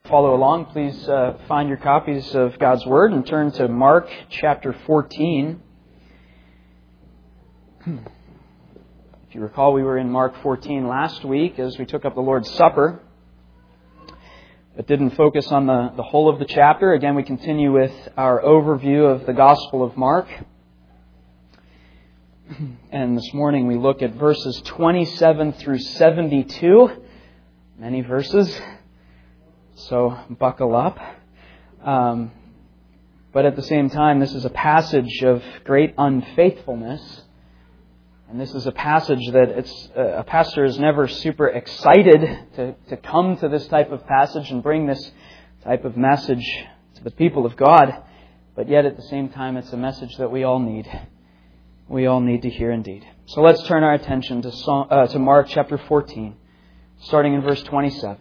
Follow along, please find your copies of God's Word and turn to Mark chapter 14. If you recall, we were in Mark 14 last week as we took up the Lord's Supper, but didn't focus on the whole of the chapter. Again, we continue with our overview of the Gospel of Mark. And this morning we look at verses 27 through 72. Many verses. So buckle up. But at the same time, this is a passage of great unfaithfulness. And this is a passage that a pastor is never super excited to come to this type of passage and bring this type of message to the people of God. But yet at the same time, it's a message that we all need. We all need to hear indeed. So let's turn our attention to Mark chapter 14, starting in verse 27.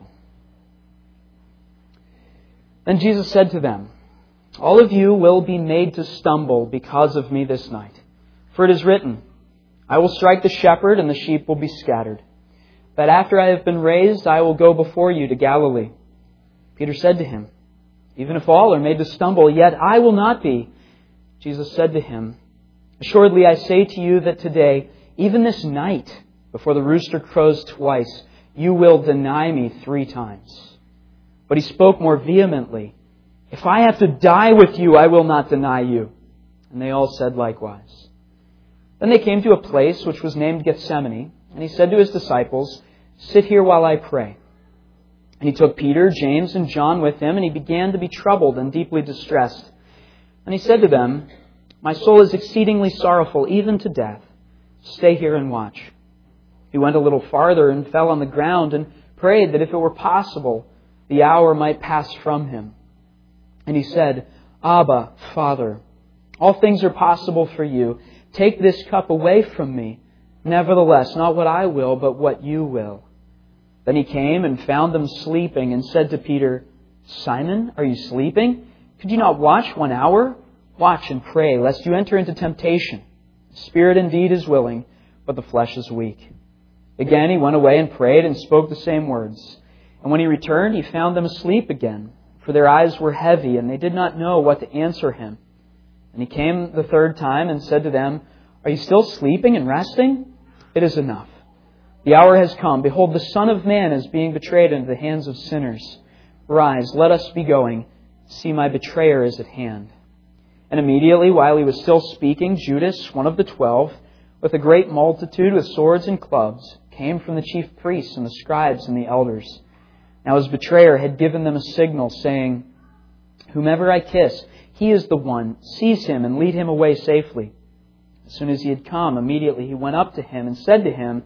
Then Jesus said to them, "All of you will be made to stumble because of me this night. For it is written, I will strike the shepherd and the sheep will be scattered. But after I have been raised, I will go before you to Galilee." Peter said to him, "Even if all are made to stumble, yet I will not be." Jesus said to him, "Assuredly I say to you that today, even this night, before the rooster crows twice, you will deny me 3 times. But he spoke more vehemently, "If I have to die with you, I will not deny you." And they all said likewise. Then they came to a place which was named Gethsemane, and he said to his disciples, "Sit here while I pray." And he took Peter, James, and John with him, and he began to be troubled and deeply distressed. And he said to them, "My soul is exceedingly sorrowful, even to death. Stay here and watch." He went a little farther and fell on the ground and prayed that if it were possible, the hour might pass from him. And he said, "Abba, Father, all things are possible for you. Take this cup away from me. Nevertheless, not what I will, but what you will." Then he came and found them sleeping and said to Peter, "Simon, are you sleeping? Could you not watch 1 hour? Watch and pray, lest you enter into temptation. The spirit indeed is willing, but the flesh is weak." Again he went away and prayed and spoke the same words. And when he returned, he found them asleep again, for their eyes were heavy, and they did not know what to answer him. And he came the 3rd time and said to them, "Are you still sleeping and resting? It is enough. The hour has come. Behold, the Son of Man is being betrayed into the hands of sinners. Rise, let us be going. See, my betrayer is at hand." And immediately, while he was still speaking, Judas, one of the 12, with a great multitude with swords and clubs, came from the chief priests and the scribes and the elders. Now his betrayer had given them a signal, saying, "Whomever I kiss, he is the one. Seize him and lead him away safely." As soon as he had come, immediately he went up to him and said to him,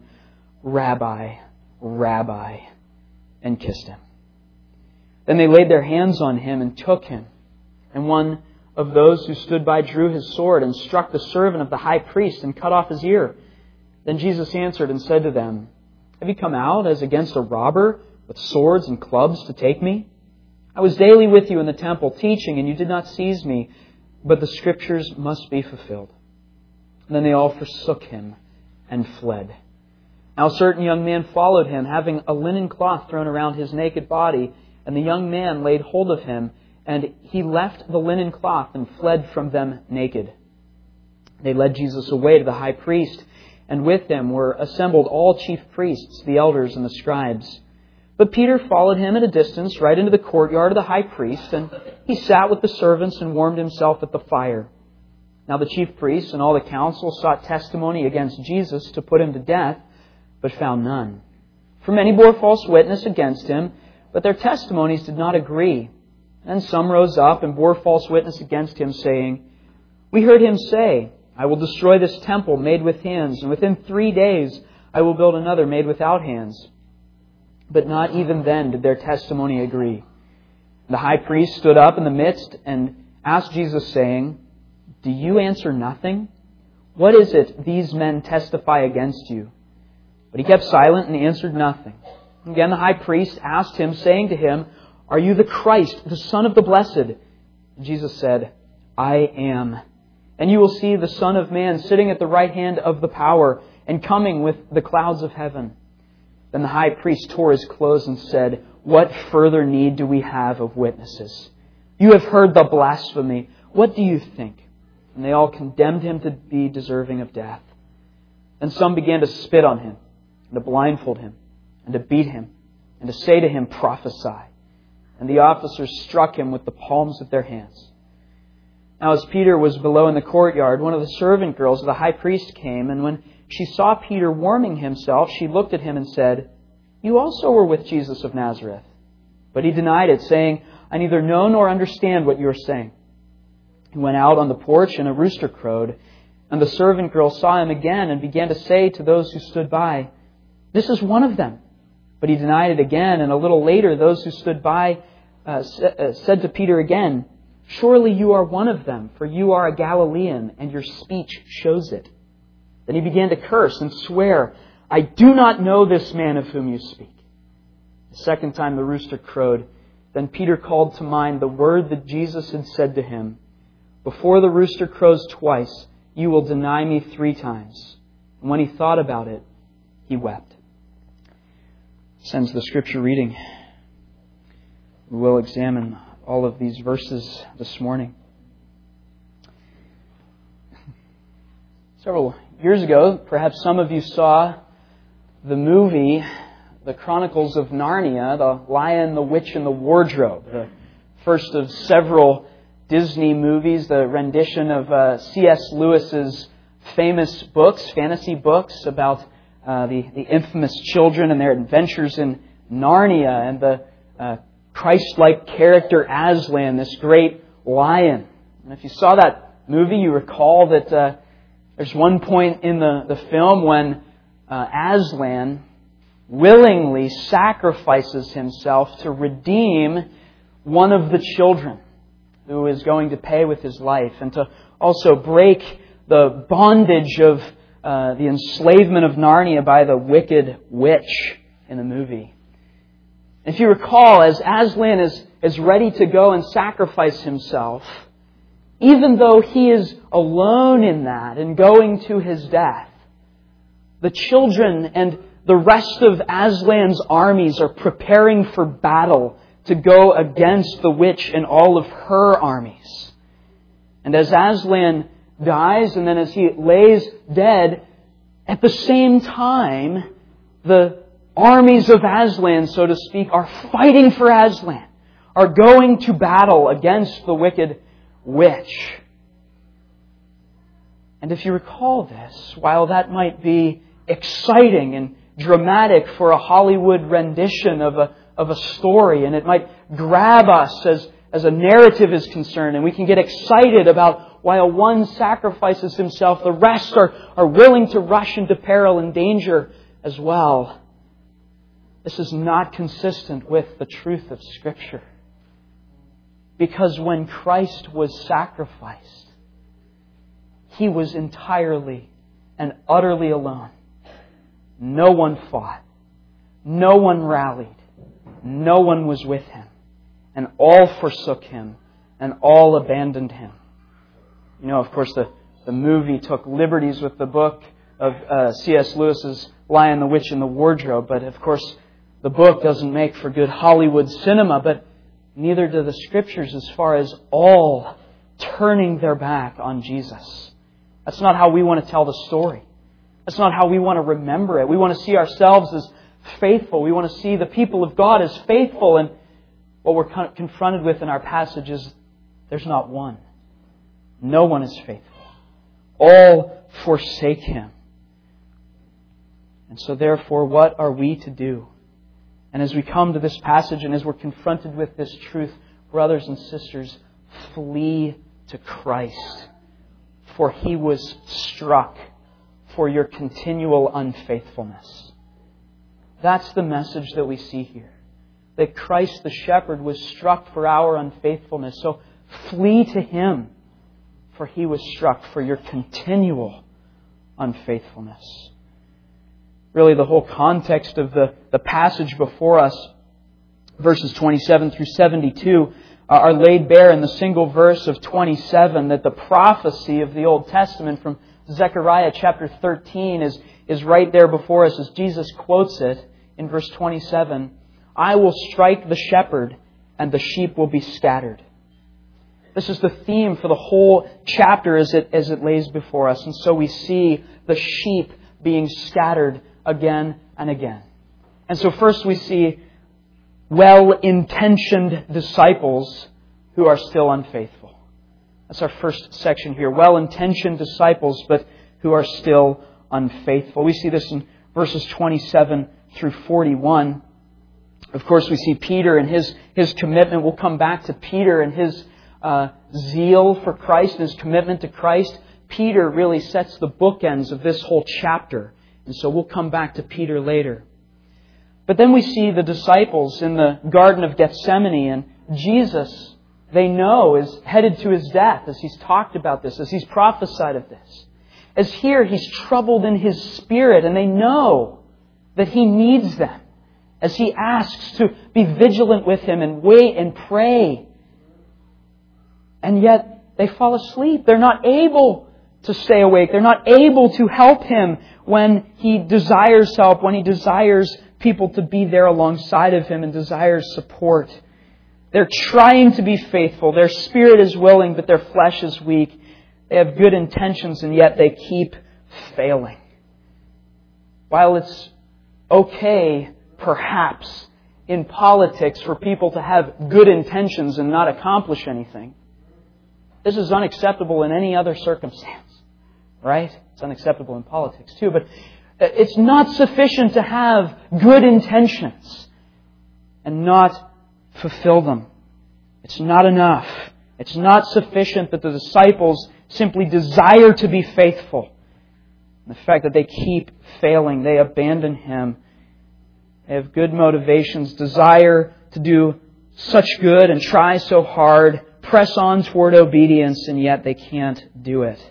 "Rabbi, Rabbi," and kissed him. Then they laid their hands on him and took him. And one of those who stood by drew his sword and struck the servant of the high priest and cut off his ear. Then Jesus answered and said to them, "Have you come out as against a robber with swords and clubs to take me? I was daily with you in the temple teaching, and you did not seize me, but the Scriptures must be fulfilled." And then they all forsook him and fled. Now a certain young man followed him, having a linen cloth thrown around his naked body, and the young man laid hold of him, and he left the linen cloth and fled from them naked. They led Jesus away to the high priest, and with them were assembled all chief priests, the elders, and the scribes. But Peter followed him at a distance right into the courtyard of the high priest, and he sat with the servants and warmed himself at the fire. Now the chief priests and all the council sought testimony against Jesus to put him to death, but found none. For many bore false witness against him, but their testimonies did not agree. And some rose up and bore false witness against him, saying, "We heard him say, I will destroy this temple made with hands, and within 3 days I will build another made without hands." But not even then did their testimony agree. The high priest stood up in the midst and asked Jesus, saying, "Do you answer nothing? What is it these men testify against you?" But he kept silent and answered nothing. Again the high priest asked him, saying to him, "Are you the Christ, the Son of the Blessed?" And Jesus said, "I am. And you will see the Son of Man sitting at the right hand of the power and coming with the clouds of heaven." Then the high priest tore his clothes and said, what further need do we have of witnesses? You have heard the blasphemy. What do you think?" And they all condemned him to be deserving of death. And some began to spit on him, and to blindfold him, and to beat him, and to say to him, "Prophesy." And the officers struck him with the palms of their hands. Now as Peter was below in the courtyard, one of the servant girls of the high priest came, and when she saw Peter warming himself, she looked at him and said, "You also were with Jesus of Nazareth." But he denied it, saying, "I neither know nor understand what you are saying." He went out on the porch, and a rooster crowed. And the servant girl saw him again and began to say to those who stood by, "This is one of them." But he denied it again, and a little later those who stood by said to Peter again, "Surely you are one of them, for you are a Galilean, and your speech shows it." Then he began to curse and swear, "I do not know this man of whom you speak." The second time the rooster crowed. Then Peter called to mind the word that Jesus had said to him, "Before the rooster crows twice, you will deny me 3 times." And when he thought about it, he wept. This ends the Scripture reading. We will examine all of these verses this morning. Several years ago, perhaps some of you saw the movie, The Chronicles of Narnia, The Lion, the Witch, and the Wardrobe, the first of several Disney movies, the rendition of C.S. Lewis's famous books, fantasy books about the infamous children and their adventures in Narnia, and the Christ-like character Aslan, this great lion. And if you saw that movie, you recall that there's one point in the film when Aslan willingly sacrifices himself to redeem one of the children who is going to pay with his life, and to also break the bondage of the enslavement of Narnia by the wicked witch in the movie. If you recall, as Aslan is ready to go and sacrifice himself, even though he is alone in that and going to his death, the children and the rest of Aslan's armies are preparing for battle to go against the witch and all of her armies. And as Aslan dies, and then as he lays dead, at the same time, the armies of Aslan, so to speak, are fighting for Aslan, are going to battle against the wicked witch. And if you recall this, while that might be exciting and dramatic for a Hollywood rendition of a story, and it might grab us as a narrative is concerned, and we can get excited about while one sacrifices himself, the rest are willing to rush into peril and danger as well. This is not consistent with the truth of Scripture. Because when Christ was sacrificed, He was entirely and utterly alone. No one fought. No one rallied. No one was with Him. And all forsook Him, and all abandoned Him. You know, of course, the movie took liberties with the book of C.S. Lewis's Lion, the Witch, and the Wardrobe. But of course, the book doesn't make for good Hollywood cinema, but neither do the Scriptures as far as all turning their back on Jesus. That's not how we want to tell the story. That's not how we want to remember it. We want to see ourselves as faithful. We want to see the people of God as faithful. And what we're confronted with in our passage is there's not one. No one is faithful. All forsake Him. And so therefore, what are we to do? And as we come to this passage and as we're confronted with this truth, brothers and sisters, flee to Christ. For He was struck for your continual unfaithfulness. That's the message that we see here. That Christ the shepherd was struck for our unfaithfulness. So flee to Him, for He was struck for your continual unfaithfulness. Really, the whole context of the passage before us, verses 27 through 72, are laid bare in the single verse of 27, that the prophecy of the Old Testament from Zechariah chapter 13 is right there before us as Jesus quotes it in verse 27. I will strike the shepherd, and the sheep will be scattered. This is the theme for the whole chapter as it lays before us. And so we see the sheep being scattered again and again. And so first we see well-intentioned disciples who are still unfaithful. That's our first section here. Well-intentioned disciples, but who are still unfaithful. We see this in verses 27 through 41. Of course, we see Peter and his commitment. We'll come back to Peter and his zeal for Christ and his commitment to Christ. Peter really sets the bookends of this whole chapter. And so we'll come back to Peter later. But then we see the disciples in the Garden of Gethsemane, and Jesus, they know, is headed to His death as He's talked about this, as He's prophesied of this. As here, He's troubled in His spirit, and they know that He needs them. As He asks to be vigilant with Him and wait and pray. And yet, they fall asleep. They're not able to stay awake. They're not able to help Him when He desires help, when He desires people to be there alongside of Him and desires support. They're trying to be faithful. Their spirit is willing, but their flesh is weak. They have good intentions, and yet they keep failing. While it's okay, perhaps, in politics for people to have good intentions and not accomplish anything, this is unacceptable in any other circumstance. Right? It's unacceptable in politics too, but it's not sufficient to have good intentions and not fulfill them. It's not enough. It's not sufficient that the disciples simply desire to be faithful. The fact that they keep failing, they abandon Him. They have good motivations, desire to do such good and try so hard, press on toward obedience, and yet they can't do it.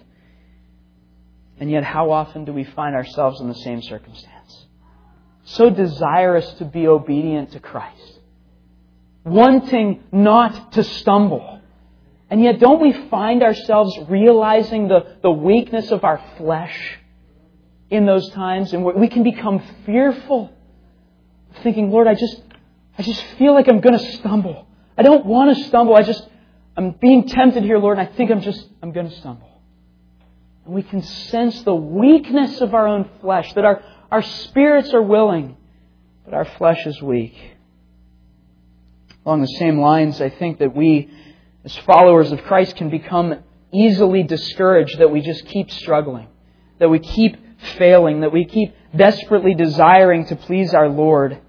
And yet, how often do we find ourselves in the same circumstance? So desirous to be obedient to Christ. Wanting not to stumble. And yet, don't we find ourselves realizing the weakness of our flesh in those times? And we can become fearful. Thinking, Lord, I just feel like I'm going to stumble. I don't want to stumble. I'm being tempted here, Lord, and I think I'm going to stumble. And we can sense the weakness of our own flesh, that our spirits are willing, but our flesh is weak. Along the same lines, I think that we, as followers of Christ, can become easily discouraged, that we just keep struggling, that we keep failing, that we keep desperately desiring to please our Lord.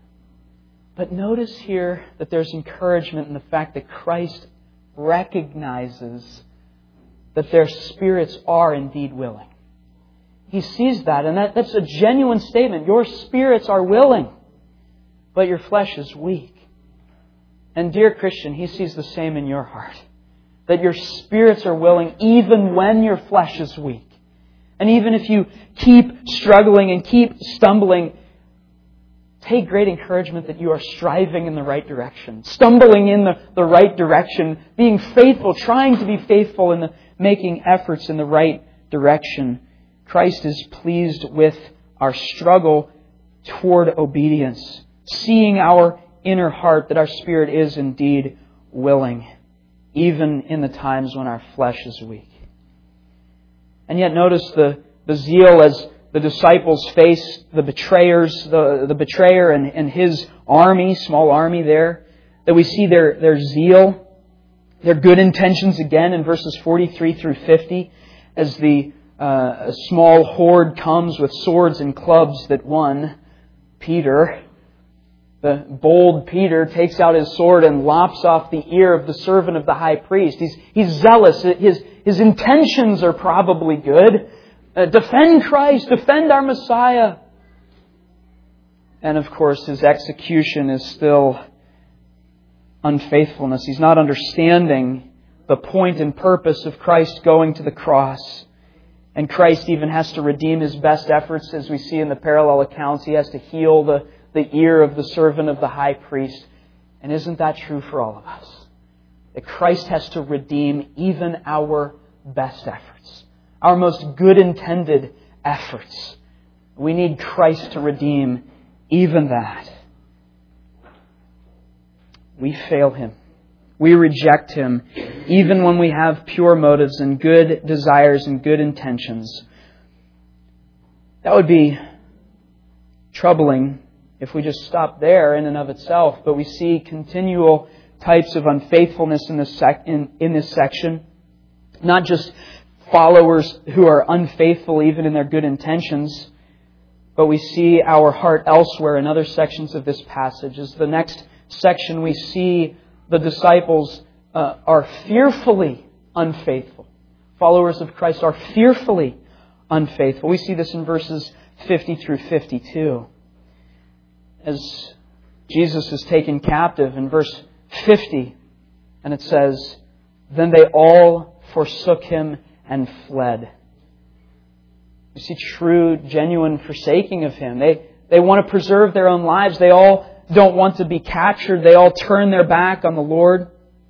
But notice here that there's encouragement in the fact that Christ recognizes that their spirits are indeed willing. He sees that, and that's a genuine statement. Your spirits are willing, but your flesh is weak. And dear Christian, He sees the same in your heart. That your spirits are willing even when your flesh is weak. And even if you keep struggling and keep stumbling, take great encouragement that you are striving in the right direction, stumbling in the right direction, being faithful, trying to be faithful in making efforts in the right direction. Christ is pleased with our struggle toward obedience, seeing our inner heart that our spirit is indeed willing, even in the times when our flesh is weak. And yet notice the zeal as the disciples face the betrayers, the betrayer and his army, small army there, that we see their zeal, their good intentions again in verses 43 through 50, as the small horde comes with swords and clubs that one, Peter, the bold Peter, takes out his sword and lops off the ear of the servant of the high priest. He's zealous. His intentions are probably good. Defend Christ, defend our Messiah. And of course, his execution is still unfaithfulness. He's not understanding the point and purpose of Christ going to the cross. And Christ even has to redeem His best efforts, as we see in the parallel accounts. He has to heal the ear of the servant of the high priest. And isn't that true for all of us? That Christ has to redeem even our best efforts, our most good-intended efforts. We need Christ to redeem even that. we fail Him. We reject Him, even when we have pure motives and good desires and good intentions. That would be troubling if we just stop there in and of itself, but we see continual types of unfaithfulness in this section. Not just followers who are unfaithful even in their good intentions, but we see our heart elsewhere in other sections of this passage. As the next section we see the disciples are fearfully unfaithful. Followers of Christ are fearfully unfaithful. We see this in verses 50 through 52. As Jesus is taken captive in verse 50, and it says, "Then they all forsook Him and fled." You see true, genuine forsaking of Him. They want to preserve their own lives. They all don't want to be captured. They all turn their back on the Lord.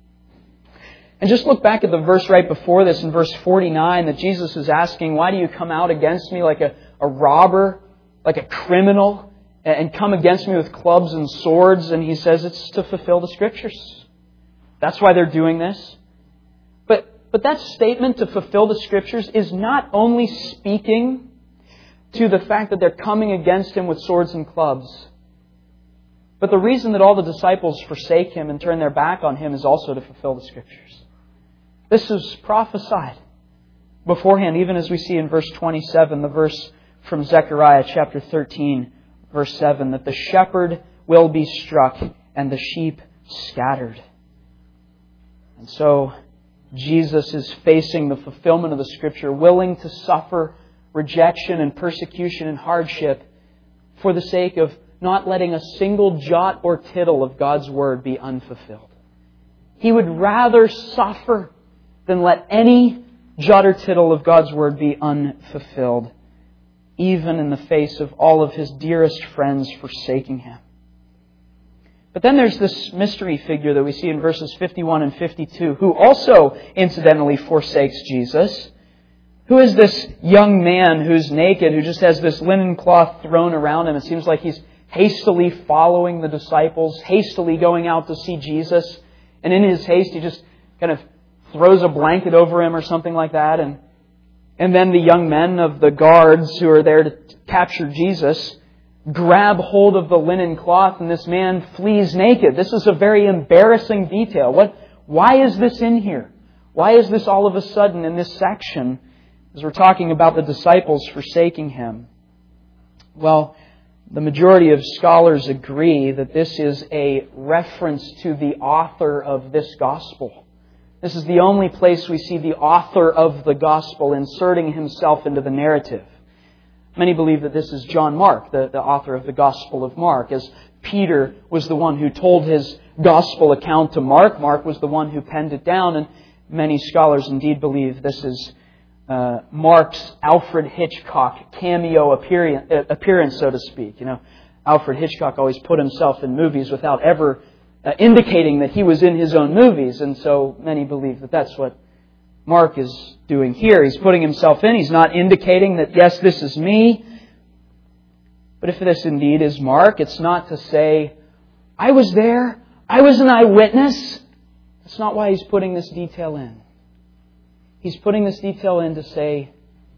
And just look back at the verse right before this in verse 49 that Jesus is asking, "Why do you come out against me like a robber, like a criminal, and come against me with clubs and swords?" And He says it's to fulfill the Scriptures. That's why they're doing this. But that statement, to fulfill the Scriptures, is not only speaking to the fact that they're coming against Him with swords and clubs. But the reason that all the disciples forsake Him and turn their back on Him is also to fulfill the Scriptures. This is prophesied beforehand, even as we see in verse 27, the verse from Zechariah chapter 13, verse 7, that the shepherd will be struck and the sheep scattered. And so Jesus is facing the fulfillment of the Scripture, willing to suffer rejection and persecution and hardship for the sake of not letting a single jot or tittle of God's Word be unfulfilled. He would rather suffer than let any jot or tittle of God's Word be unfulfilled, even in the face of all of His dearest friends forsaking Him. But then there's this mystery figure that we see in verses 51 and 52, who also incidentally forsakes Jesus. Who is this young man who's naked, who just has this linen cloth thrown around him? It seems like he's hastily following the disciples, hastily going out to see Jesus. And in his haste, he just kind of throws a blanket over him or something like that. And then the young men of the guards who are there to capture Jesus grab hold of the linen cloth, and this man flees naked. This is a very embarrassing detail. Why is this in here? Why is this all of a sudden in this section as we're talking about the disciples forsaking Him? Well, the majority of scholars agree that this is a reference to the author of this gospel. This is the only place we see the author of the gospel inserting himself into the narrative. Many believe that this is John Mark, the author of the Gospel of Mark. As Peter was the one who told his gospel account to Mark, Mark was the one who penned it down, and many scholars indeed believe this is Mark's Alfred Hitchcock cameo appearance, so to speak. You know, Alfred Hitchcock always put himself in movies without ever indicating that he was in his own movies, and so many believe that that's what Mark is doing here. He's putting himself in. He's not indicating that, yes, this is me. But if this indeed is Mark, it's not to say, I was there, I was an eyewitness. That's not why he's putting this detail in. He's putting this detail in to say,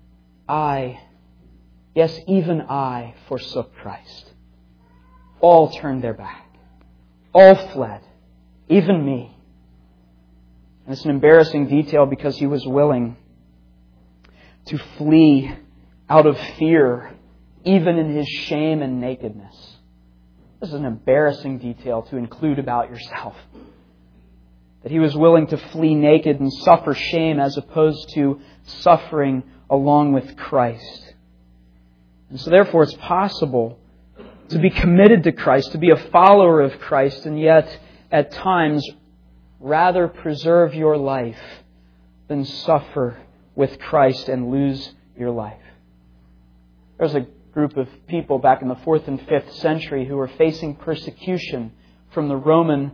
yes, even I forsook Christ. All turned their back. All fled. Even me. And it's an embarrassing detail because he was willing to flee out of fear, even in his shame and nakedness. This is an embarrassing detail to include about yourself. That he was willing to flee naked and suffer shame as opposed to suffering along with Christ. And so therefore it's possible to be committed to Christ, to be a follower of Christ, and yet at times rather preserve your life than suffer with Christ and lose your life. There's a group of people back in the 4th and 5th century who were facing persecution from the Romans.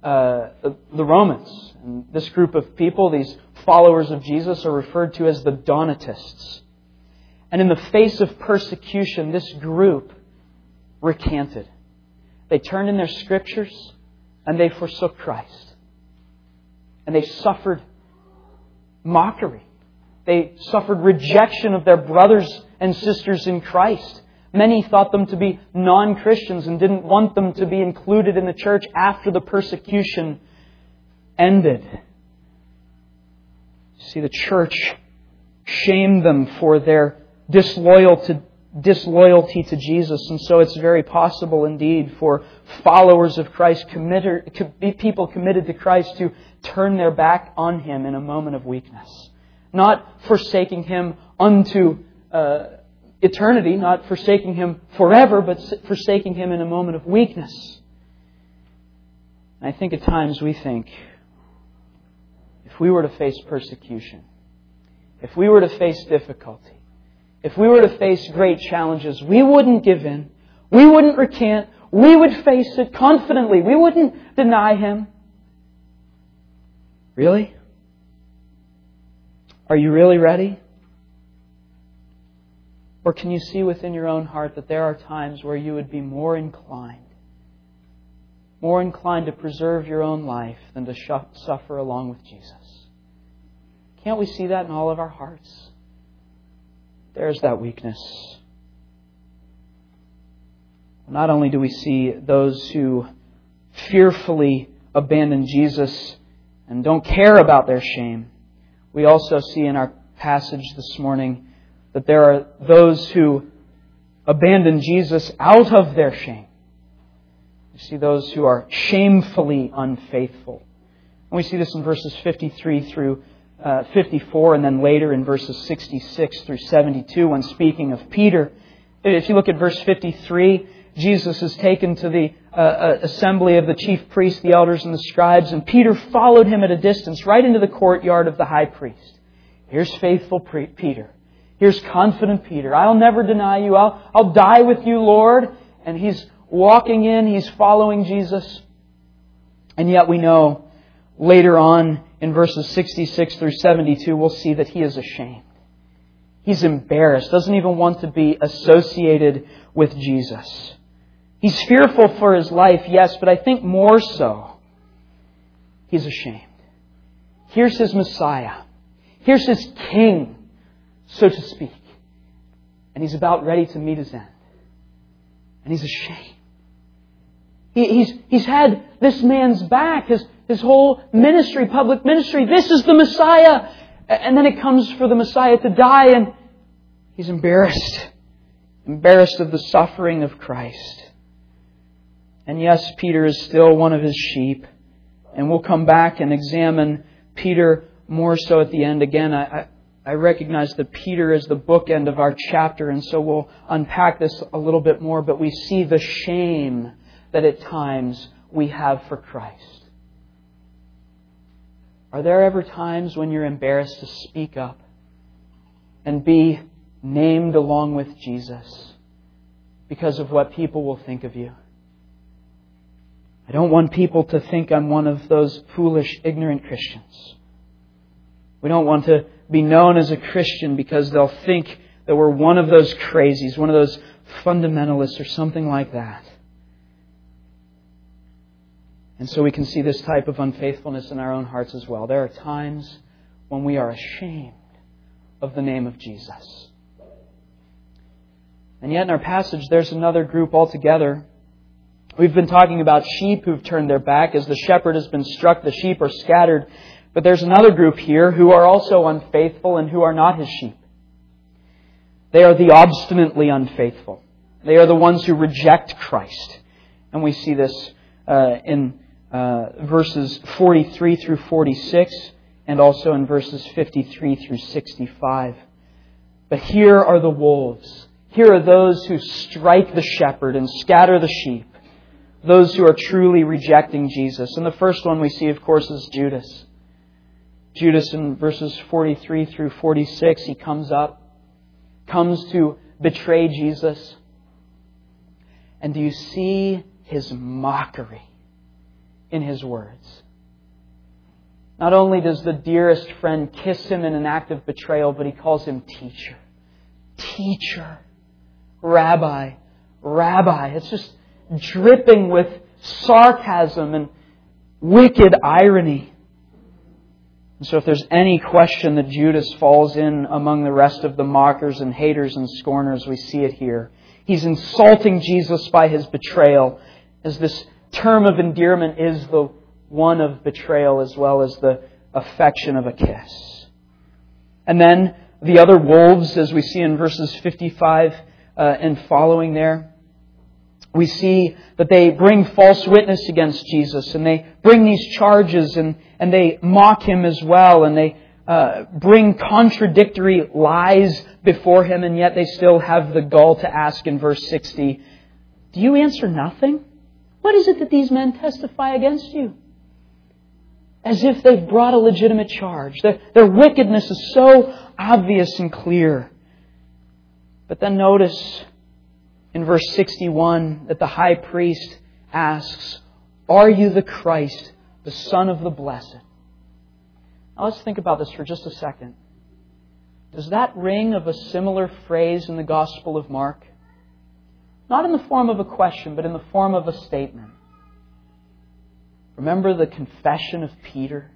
And this group of people, these followers of Jesus, are referred to as the Donatists. And in the face of persecution, this group recanted. They turned in their scriptures. and they forsook Christ. And they suffered mockery. They suffered rejection of their brothers and sisters in Christ. Many thought them to be non-Christians and didn't want them to be included in the church after the persecution ended. See, the church shamed them for their disloyalty to Jesus. And so it's very possible indeed for followers of Christ, people committed to Christ, to turn their back on Him in a moment of weakness. Not forsaking Him unto eternity, not forsaking Him forever, but forsaking Him in a moment of weakness. And I think at times we think, if we were to face persecution, if we were to face difficulty, if we were to face great challenges, we wouldn't give in. We wouldn't recant. We would face it confidently. We wouldn't deny Him. Really? Are you really ready? Or can you see within your own heart that there are times where you would be more inclined to preserve your own life than to suffer along with Jesus? Can't we see that in all of our hearts? There's that weakness. Not only do we see those who fearfully abandon Jesus and don't care about their shame, we also see in our passage this morning that there are those who abandon Jesus out of their shame. We see those who are shamefully unfaithful. And we see this in verses 53 through 54, and then later in verses 66 through 72 when speaking of Peter. If you look at verse 53, Jesus is taken to the assembly of the chief priests, the elders, and the scribes, and Peter followed him at a distance right into the courtyard of the high priest. Here's faithful Peter. Here's confident Peter. I'll never deny you. I'll die with you, Lord. And he's walking in. He's following Jesus. And yet we know later on in verses 66 through 72, we'll see that he is ashamed. He's embarrassed. Doesn't even want to be associated with Jesus. He's fearful for his life, yes, but I think more so, he's ashamed. Here's his Messiah. Here's his King, so to speak. And he's about ready to meet his end. And he's ashamed. He's had this man's back, his whole ministry, public ministry. This is the Messiah. And then it comes for the Messiah to die, and he's embarrassed. Embarrassed of the suffering of Christ. And yes, Peter is still one of his sheep. And we'll come back and examine Peter more so at the end. Again, I recognize that Peter is the bookend of our chapter, and so we'll unpack this a little bit more. But we see the shame that at times we have for Christ. Are there ever times when you're embarrassed to speak up and be named along with Jesus because of what people will think of you? I don't want people to think I'm one of those foolish, ignorant Christians. We don't want to be known as a Christian because they'll think that we're one of those crazies, one of those fundamentalists or something like that. And so we can see this type of unfaithfulness in our own hearts as well. There are times when we are ashamed of the name of Jesus. And yet in our passage, there's another group altogether. We've been talking about sheep who've turned their back. As the shepherd has been struck, the sheep are scattered. But there's another group here who are also unfaithful and who are not his sheep. They are the obstinately unfaithful. They are the ones who reject Christ. And we see this in verses 43 through 46 and also in verses 53 through 65. But here are the wolves. Here are those who strike the shepherd and scatter the sheep. Those who are truly rejecting Jesus. And the first one we see, of course, is Judas. Judas in verses 43 through 46, he comes to betray Jesus. And do you see his mockery in his words? Not only does the dearest friend kiss him in an act of betrayal, but he calls him teacher. Teacher. Rabbi. Rabbi. It's just dripping with sarcasm wicked irony. And so if there's any question that Judas falls in among the rest of the mockers and haters and scorners, we see it here. He's insulting Jesus by his betrayal, as this term of endearment is the one of betrayal as well as the affection of a kiss. And then the other wolves, as we see in verses 55 and following there, we see that they bring false witness against Jesus, and they bring these charges, and they mock Him as well, and they bring contradictory lies before Him, and yet they still have the gall to ask in verse 60, "Do you answer nothing? What is it that these men testify against you?" As if they've brought a legitimate charge. Their wickedness is so obvious and clear. But then notice in verse 61 that the high priest asks, "Are you the Christ, the Son of the Blessed?" Now let's think about this for just a second. Does that ring of a similar phrase in the Gospel of Mark? Not in the form of a question, but in the form of a statement. Remember the confession of Peter?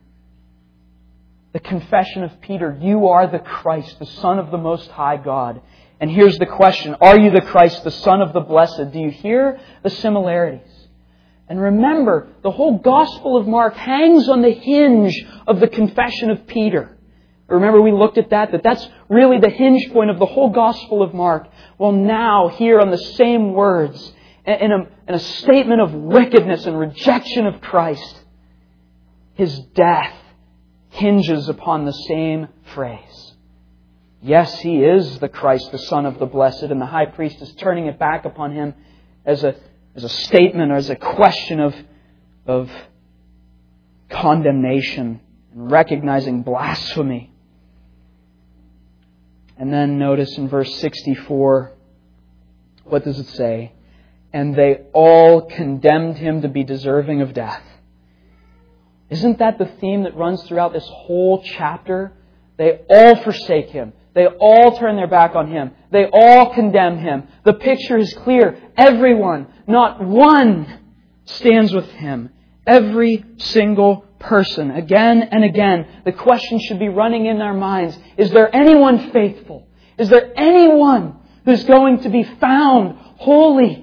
The confession of Peter, "You are the Christ, the Son of the Most High God." And here's the question, "Are you the Christ, the Son of the Blessed?" Do you hear the similarities? And remember, the whole Gospel of Mark hangs on the hinge of the confession of Peter. Remember we looked at that's really the hinge point of the whole Gospel of Mark. Well, now, here on the same words, in a statement of wickedness and rejection of Christ, His death hinges upon the same phrase. Yes, He is the Christ, the Son of the Blessed, and the high priest is turning it back upon Him as a statement or as a question of condemnation and recognizing blasphemy. And then notice in verse 64, what does it say? "And they all condemned Him to be deserving of death." Isn't that the theme that runs throughout this whole chapter? They all forsake Him. They all turn their back on Him. They all condemn Him. The picture is clear. Everyone, not one, stands with Him. Every single person. Again and again, the question should be running in our minds. Is there anyone faithful? Is there anyone who's going to be found holy?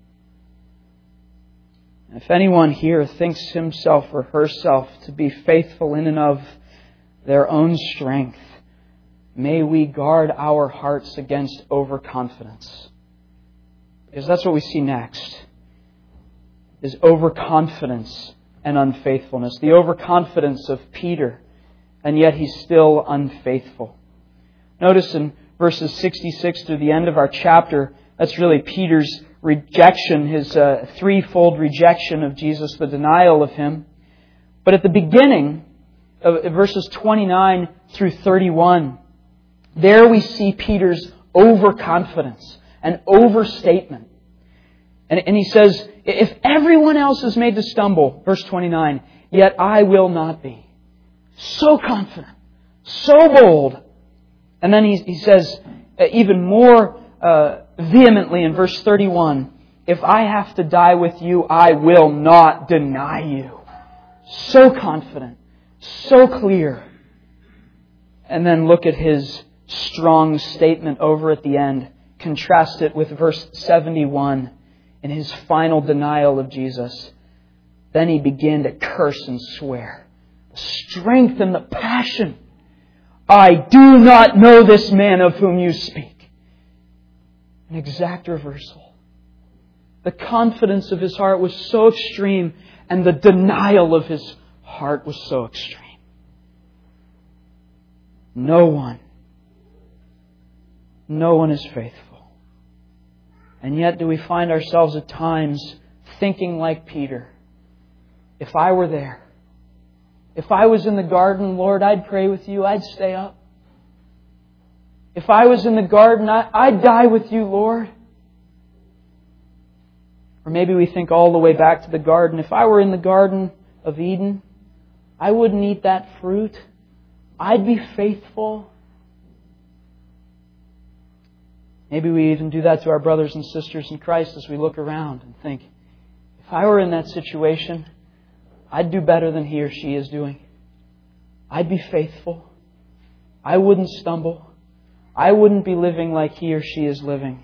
If anyone here thinks himself or herself to be faithful in and of their own strength, may we guard our hearts against overconfidence. Because that's what we see next, is overconfidence and unfaithfulness. The overconfidence of Peter, and yet he's still unfaithful. Notice in verses 66 through the end of our chapter, that's really Peter's rejection, his threefold rejection of Jesus, the denial of Him. But at the beginning of verses 29 through 31, there we see Peter's overconfidence and overstatement. And he says, "If everyone else is made to stumble," verse 29, "yet I will not be." So confident, so bold. And then he says even more vehemently in verse 31, "If I have to die with you, I will not deny you." So confident, so clear. And then look at his strong statement over at the end. Contrast it with verse 71 in his final denial of Jesus. "Then he began to curse and swear." The strength and the passion. "I do not know this man of whom you speak." An exact reversal. The confidence of his heart was so extreme, and the denial of his heart was so extreme. No one is faithful. And yet do we find ourselves at times thinking like Peter, if I were there, if I was in the garden, Lord, I'd pray with you, I'd stay up. If I was in the garden, I'd die with you, Lord. Or maybe we think all the way back to the garden. If I were in the Garden of Eden, I wouldn't eat that fruit. I'd be faithful. Maybe we even do that to our brothers and sisters in Christ as we look around and think, if I were in that situation, I'd do better than he or she is doing. I'd be faithful. I wouldn't stumble. I wouldn't be living like he or she is living.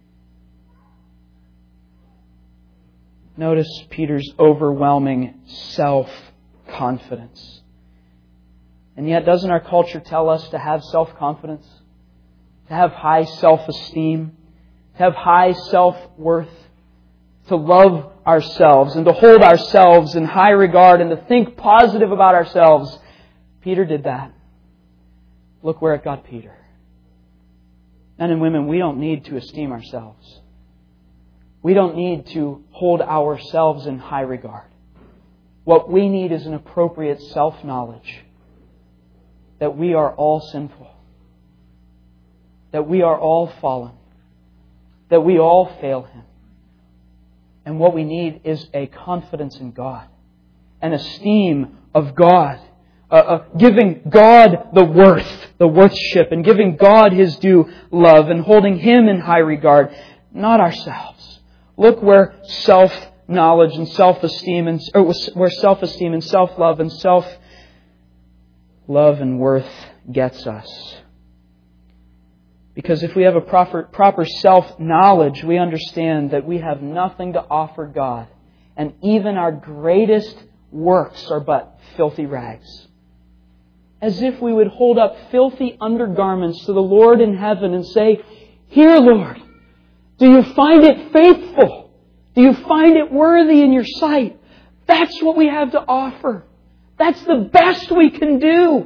Notice Peter's overwhelming self-confidence. And yet, doesn't our culture tell us to have self-confidence? To have high self-esteem? To have high self-worth? To love ourselves and to hold ourselves in high regard and to think positive about ourselves. Peter did that. Look where it got Peter. Men and women, we don't need to esteem ourselves. We don't need to hold ourselves in high regard. What we need is an appropriate self-knowledge that we are all sinful, that we are all fallen, that we all fail Him. And what we need is a confidence in God, an esteem of God, giving God the worthship, and giving God His due love, and holding Him in high regard, not ourselves. Look where self-knowledge and self-esteem, where self-esteem and self-love and self-love and worth gets us. Because if we have a proper self-knowledge, we understand that we have nothing to offer God. And even our greatest works are but filthy rags. As if we would hold up filthy undergarments to the Lord in heaven and say, "Here, Lord, do you find it faithful? Do you find it worthy in your sight?" That's what we have to offer. That's the best we can do.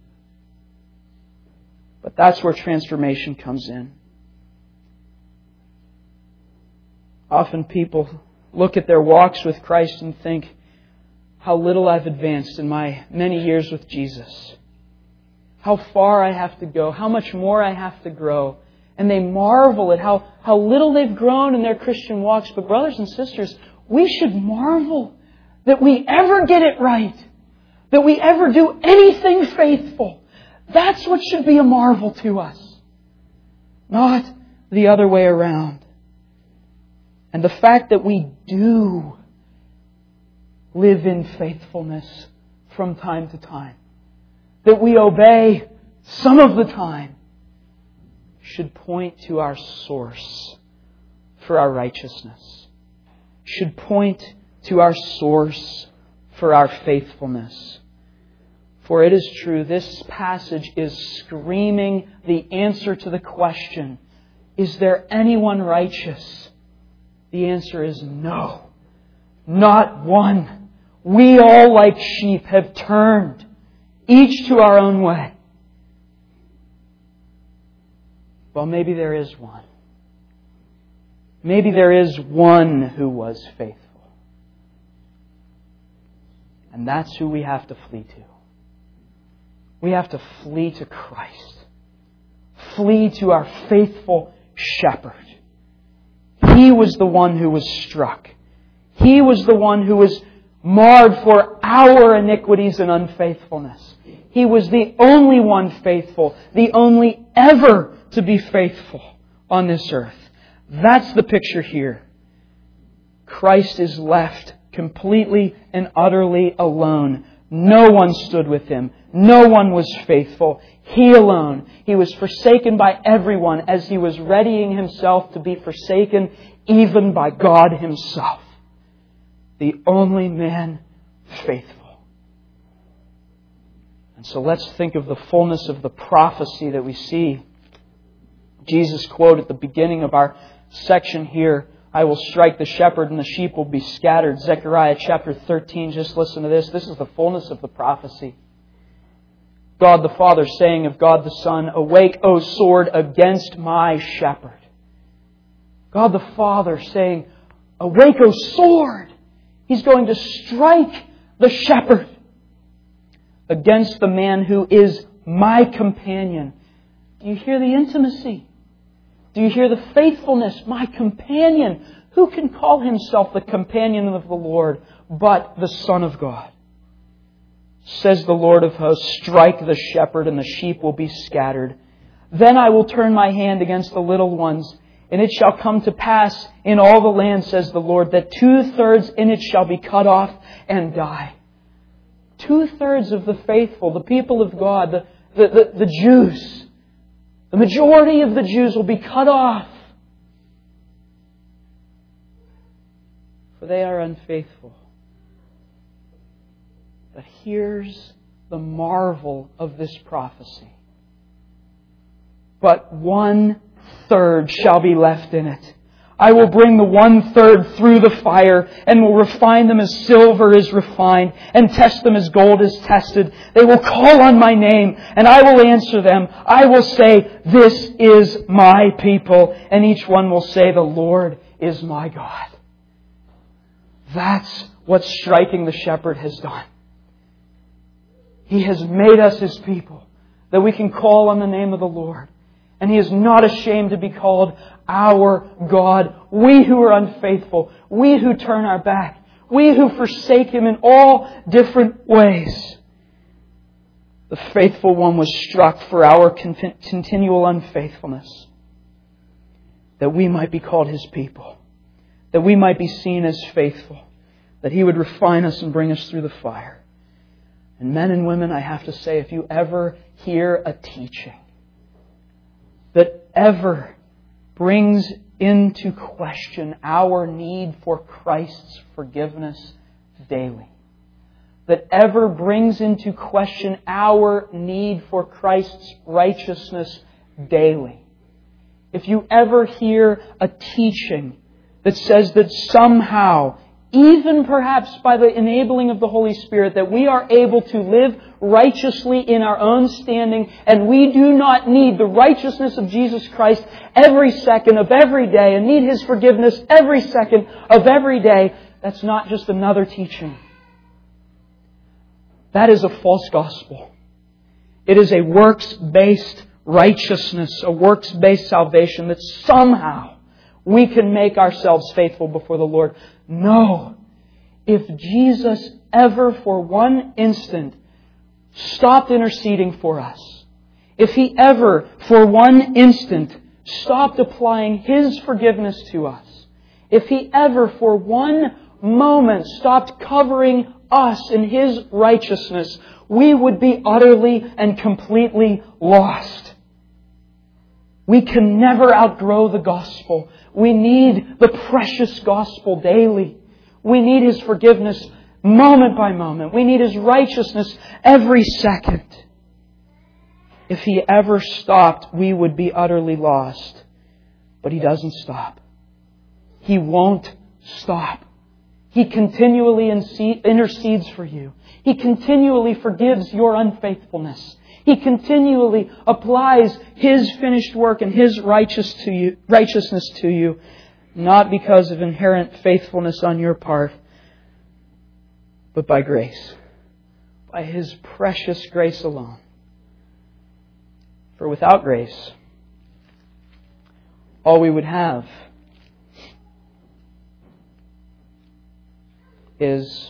But that's where transformation comes in. Often people look at their walks with Christ and think, how little I've advanced in my many years with Jesus. How far I have to go. How much more I have to grow. And they marvel at how little they've grown in their Christian walks. But brothers and sisters, we should marvel that we ever get it right. That we ever do anything faithful. That's what should be a marvel to us. Not the other way around. And the fact that we do live in faithfulness from time to time, that we obey some of the time, should point to our source for our righteousness. Should point to our source for our faithfulness. For it is true, this passage is screaming the answer to the question, is there anyone righteous? The answer is no. Not one. We all, like sheep, have turned, each to our own way. Well, maybe there is one. Maybe there is one who was faithful. And that's who we have to flee to. We have to flee to Christ. Flee to our faithful shepherd. He was the one who was struck. He was the one who was marred for our iniquities and unfaithfulness. He was the only one faithful, the only ever to be faithful on this earth. That's the picture here. Christ is left completely and utterly alone. No one stood with Him. No one was faithful. He alone. He was forsaken by everyone as He was readying Himself to be forsaken even by God Himself. The only man faithful. And so let's think of the fullness of the prophecy that we see. Jesus quote at the beginning of our section here, "I will strike the shepherd and the sheep will be scattered." Zechariah chapter 13, just listen to this. This is the fullness of the prophecy. God the Father saying of God the Son, "Awake, O sword, against my shepherd." God the Father saying, "Awake, O sword." He's going to strike the shepherd against the man who is my companion. Do you hear the intimacy? Do you hear the faithfulness? My companion. Who can call himself the companion of the Lord but the Son of God? Says the Lord of hosts, "Strike the shepherd and the sheep will be scattered. Then I will turn my hand against the little ones, and it shall come to pass in all the land, says the Lord, that 2/3 in it shall be cut off and die. 2/3 of the faithful, the people of God, the Jews, the majority of the Jews will be cut off. For they are unfaithful. But here's the marvel of this prophecy. But 1/3 shall be left in it. I will bring the 1/3 through the fire and will refine them as silver is refined and test them as gold is tested. They will call on my name and I will answer them. I will say, this is my people. And each one will say, the Lord is my God. That's what striking the shepherd has done. He has made us His people, that we can call on the name of the Lord. And He is not ashamed to be called our God. We who are unfaithful, we who turn our back, we who forsake Him in all different ways. The faithful one was struck for our continual unfaithfulness, that we might be called His people, that we might be seen as faithful, that He would refine us and bring us through the fire. And men and women, I have to say, if you ever hear a teaching that ever brings into question our need for Christ's forgiveness daily, that ever brings into question our need for Christ's righteousness daily, if you ever hear a teaching that says that somehow, even perhaps by the enabling of the Holy Spirit, that we are able to live righteously in our own standing and we do not need the righteousness of Jesus Christ every second of every day and need His forgiveness every second of every day, that's not just another teaching. That is a false gospel. It is a works-based righteousness, a works-based salvation that somehow we can make ourselves faithful before the Lord. No. If Jesus ever for one instant stopped interceding for us, if He ever for one instant stopped applying His forgiveness to us, if He ever for one moment stopped covering us in His righteousness, we would be utterly and completely lost. We can never outgrow the gospel. We need the precious gospel daily. We need His forgiveness moment by moment. We need His righteousness every second. If He ever stopped, we would be utterly lost. But He doesn't stop. He won't stop. He continually intercedes for you. He continually forgives your unfaithfulness. He continually applies His finished work and His righteousness to you, not because of inherent faithfulness on your part, but by grace, by His precious grace alone. For without grace, all we would have is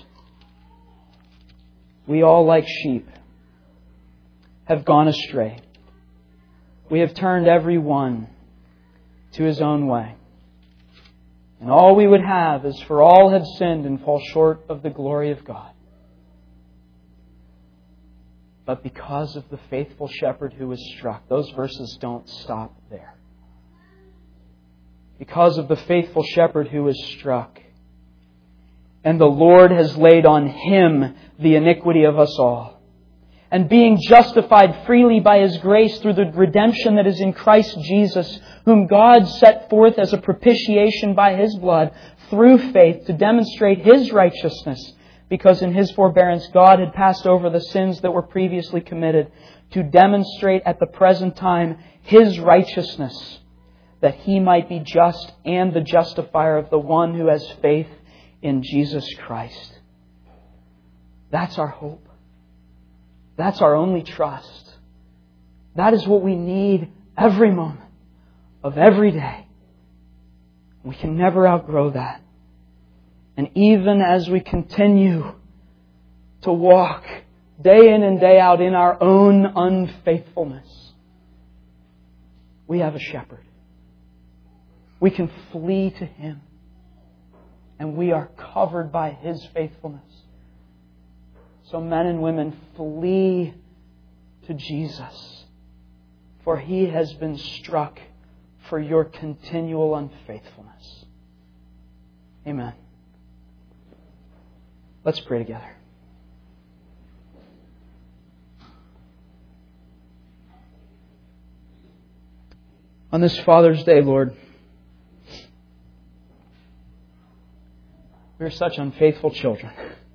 we all, like sheep, have gone astray. We have turned every one to his own way. And all we would have is for all have sinned and fall short of the glory of God. But because of the faithful shepherd who was struck, those verses don't stop there. Because of the faithful shepherd who was struck, and the Lord has laid on Him the iniquity of us all. And being justified freely by His grace through the redemption that is in Christ Jesus, whom God set forth as a propitiation by His blood through faith to demonstrate His righteousness, because in His forbearance God had passed over the sins that were previously committed, to demonstrate at the present time His righteousness, that He might be just and the justifier of the one who has faith in Jesus Christ. That's our hope. That's our only trust. That is what we need every moment of every day. We can never outgrow that. And even as we continue to walk day in and day out in our own unfaithfulness, we have a shepherd. We can flee to Him. And we are covered by His faithfulness. So men and women, flee to Jesus, for He has been struck for your continual unfaithfulness. Amen. Let's pray together. On this Father's Day, Lord, we are such unfaithful children.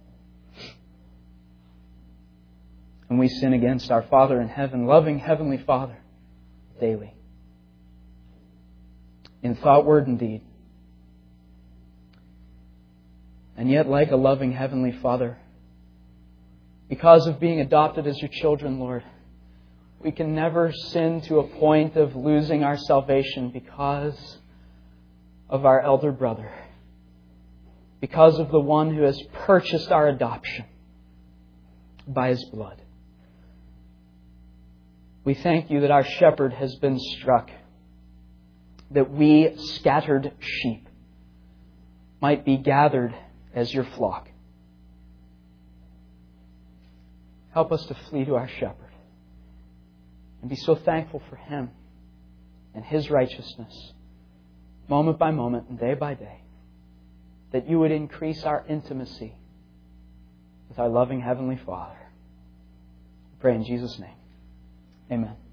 And we sin against our Father in heaven, loving Heavenly Father, daily. In thought, word, and deed. And yet, like a loving Heavenly Father, because of being adopted as your children, Lord, we can never sin to a point of losing our salvation because of our elder brother, because of the one who has purchased our adoption by His blood. We thank You that our shepherd has been struck, that we, scattered sheep, might be gathered as Your flock. Help us to flee to our shepherd and be so thankful for Him and His righteousness, moment by moment and day by day, that You would increase our intimacy with our loving Heavenly Father. I pray in Jesus' name. Amen.